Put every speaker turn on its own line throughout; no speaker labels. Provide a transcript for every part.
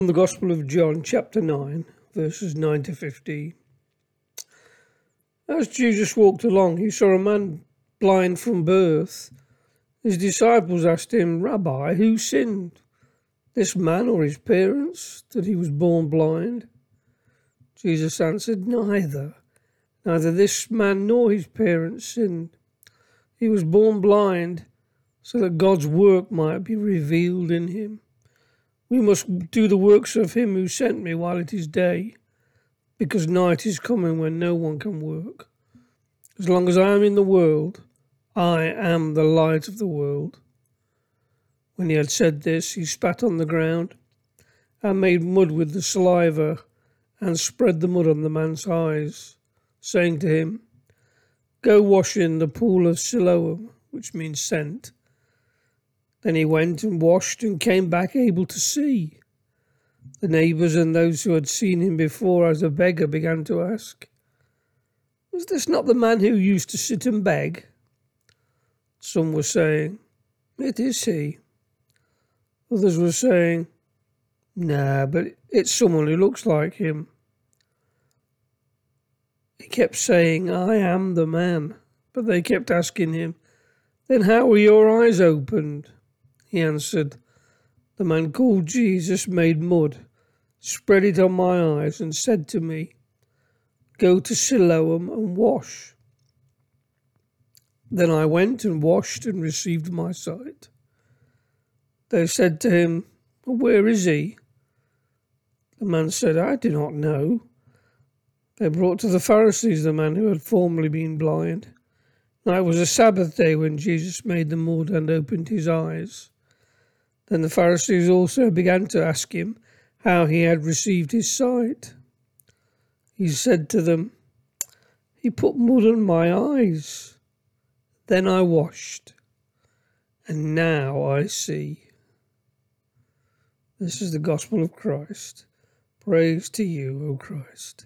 From the Gospel of John, chapter 9, verses 9 to 15. As Jesus walked along, he saw a man blind from birth. His disciples asked him, "Rabbi, who sinned, this man or his parents, that he was born blind?" Jesus answered, Neither this man nor his parents sinned. He was born blind so that God's work might be revealed in him. We must do the works of him who sent me while it is day, because night is coming when no one can work. As long as I am in the world, I am the light of the world. When he had said this, he spat on the ground and made mud with the saliva and spread the mud on the man's eyes, saying to him, "Go wash in the pool of Siloam," which means sent. Then he went and washed and came back able to see. The neighbours and those who had seen him before as a beggar began to ask, "Was this not the man who used to sit and beg?" Some were saying, "It is he." Others were saying, "Nah, but it's someone who looks like him." He kept saying, "I am the man." But they kept asking him, "Then how were your eyes opened?" He answered, "The man called Jesus made mud, spread it on my eyes, and said to me, 'Go to Siloam and wash.' Then I went and washed and received my sight." They said to him, "Where is he?" The man said, "I do not know." They brought to the Pharisees the man who had formerly been blind. Now it was a Sabbath day when Jesus made the mud and opened his eyes. Then the Pharisees also began to ask him how he had received his sight. He said to them, "He put mud on my eyes. Then I washed, and now I see." This is the gospel of Christ. Praise to you, O Christ.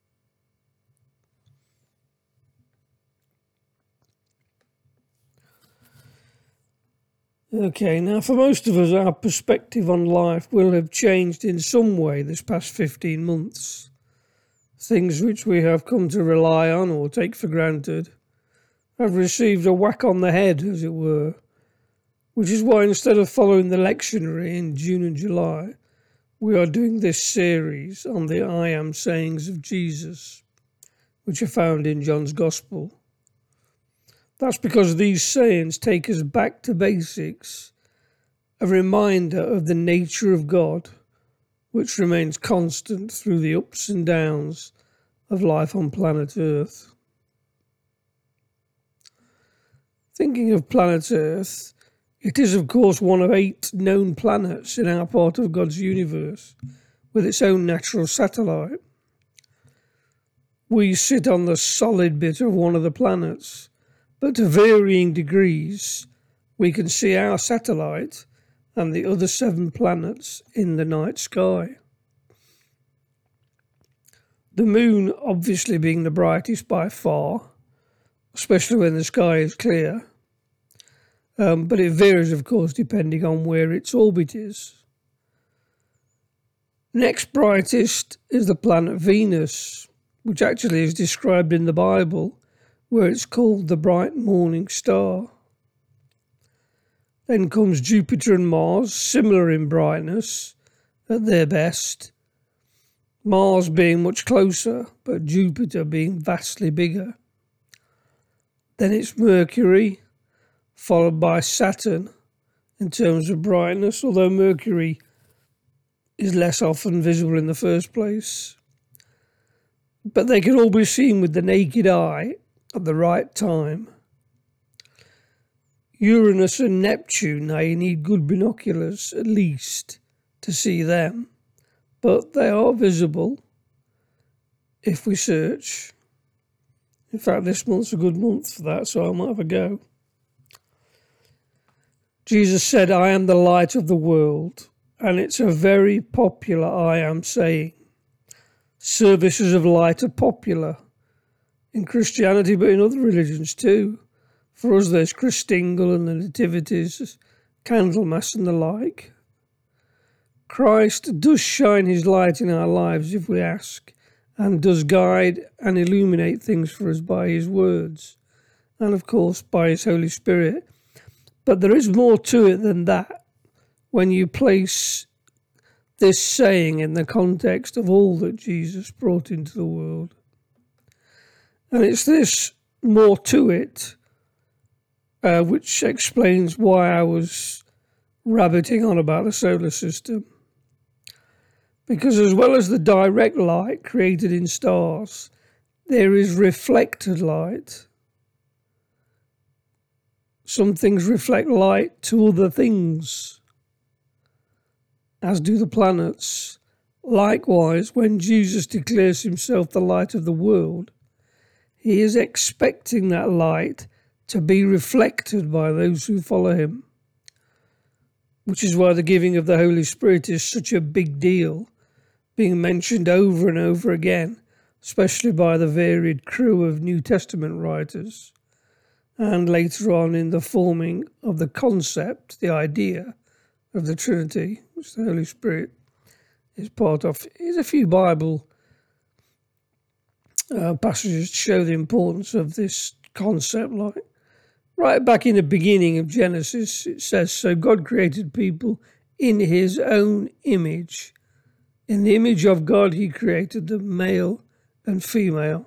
Okay, now for most of us, our perspective on life will have changed in some way this past 15 months. Things which we have come to rely on or take for granted have received a whack on the head, as it were, which is why instead of following the lectionary in June and July, we are doing this series on the I am sayings of Jesus, which are found in John's Gospel. That's because these sayings take us back to basics, a reminder of the nature of God, which remains constant through the ups and downs of life on planet Earth. Thinking of planet Earth, it is of course one of 8 known planets in our part of God's universe, with its own natural satellite. We sit on the solid bit of one of the planets, but to varying degrees, we can see our satellite and the other 7 planets in the night sky. The moon obviously being the brightest by far, especially when the sky is clear, but it varies of course depending on where its orbit is. Next brightest is the planet Venus, which actually is described in the Bible, where it's called the bright morning star. Then comes Jupiter and Mars, similar in brightness, at their best. Mars being much closer, but Jupiter being vastly bigger. Then it's Mercury, followed by Saturn in terms of brightness, although Mercury is less often visible in the first place. But they can all be seen with the naked eye at the right time. Uranus and Neptune, now you need good binoculars at least to see them, but they are visible if we search. In fact, this month's a good month for that, so I might have a go. Jesus said, "I am the light of the world," and it's a very popular I am saying. Services of light are popular in Christianity, but in other religions too. For us, there's Christingle and the Nativities, Candlemas and the like. Christ does shine his light in our lives if we ask, and does guide and illuminate things for us by his words, and of course by his Holy Spirit. But there is more to it than that when you place this saying in the context of all that Jesus brought into the world. And it's this more to it which explains why I was rabbiting on about the solar system. Because as well as the direct light created in stars, there is reflected light. Some things reflect light to other things, as do the planets. Likewise, when Jesus declares himself the light of the world, he is expecting that light to be reflected by those who follow him, which is why the giving of the Holy Spirit is such a big deal, being mentioned over and over again, especially by the varied crew of New Testament writers, and later on in the forming of the concept, the idea of the Trinity, which the Holy Spirit is part of. Here's a few Bible passages to show the importance of this concept. Like right back in the beginning of Genesis, it says, "So God created people in his own image. In the image of God, he created them, male and female."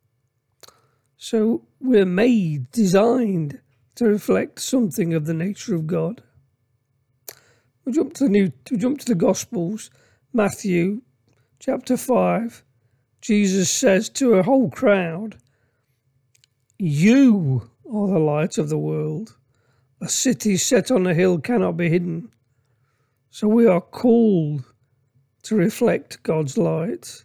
So we're made, designed to reflect something of the nature of God. We jump to the Gospels, Matthew chapter 5. Jesus says to a whole crowd, "You are the light of the world. A city set on a hill cannot be hidden." So we are called to reflect God's light.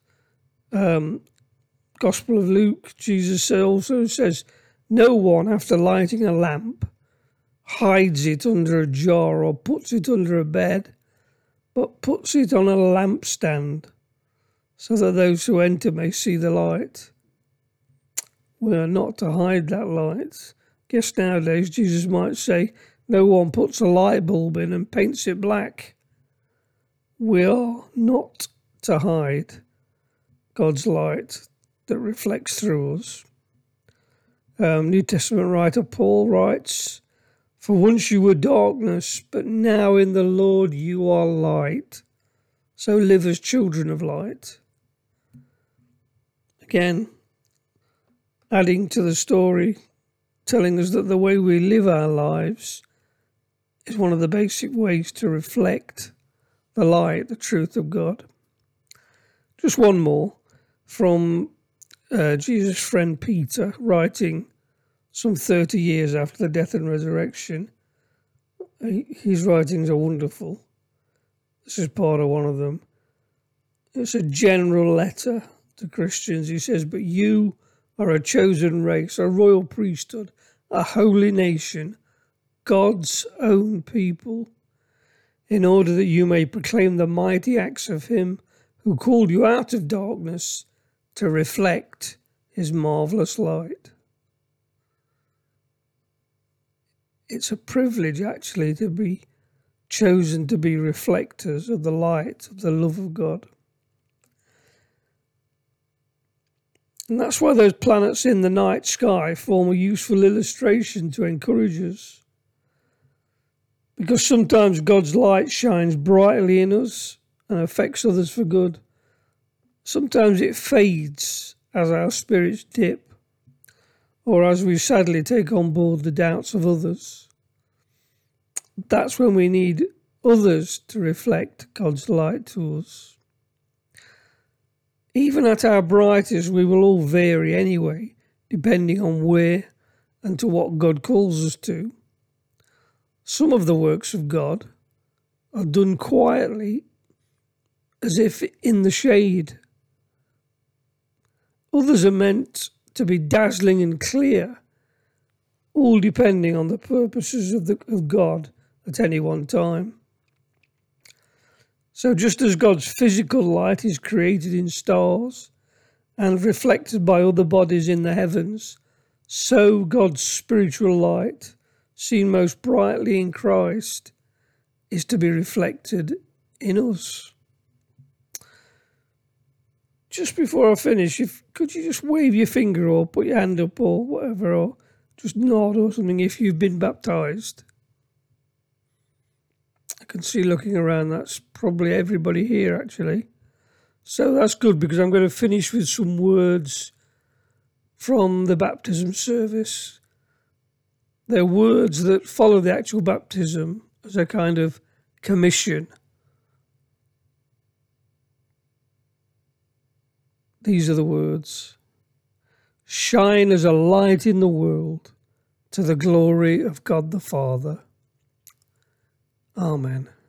Gospel of Luke, Jesus also says, "No one, after lighting a lamp, hides it under a jar or puts it under a bed, but puts it on a lampstand, so that those who enter may see the light." We are not to hide that light. Guess nowadays Jesus might say, "No one puts a light bulb in and paints it black." We are not to hide God's light that reflects through us. New Testament writer Paul writes, "For once you were darkness, but now in the Lord you are light. So live as children of light." Again, adding to the story, telling us that the way we live our lives is one of the basic ways to reflect the light, the truth of God. Just one more from Jesus' friend Peter, writing some 30 years after the death and resurrection. His writings are wonderful. This is part of one of them. It's a general letter to Christians. He says, "But you are a chosen race, a royal priesthood, a holy nation, God's own people, in order that you may proclaim the mighty acts of him who called you out of darkness to reflect his marvellous light." It's a privilege, actually, to be chosen to be reflectors of the light of the love of God. And that's why those planets in the night sky form a useful illustration to encourage us. Because sometimes God's light shines brightly in us and affects others for good. Sometimes it fades as our spirits dip, or as we sadly take on board the doubts of others. That's when we need others to reflect God's light to us. Even at our brightest, we will all vary anyway, depending on where and to what God calls us to. Some of the works of God are done quietly, as if in the shade. Others are meant to be dazzling and clear, all depending on the purposes of God at any one time. So just as God's physical light is created in stars and reflected by other bodies in the heavens, so God's spiritual light, seen most brightly in Christ, is to be reflected in us. Just before I finish, could you just wave your finger or put your hand up or whatever, or just nod or something if you've been baptised? I can see looking around, that's probably everybody here actually. So that's good, because I'm going to finish with some words from the baptism service. They're words that follow the actual baptism as a kind of commission. These are the words: shine as a light in the world to the glory of God the Father. Amen.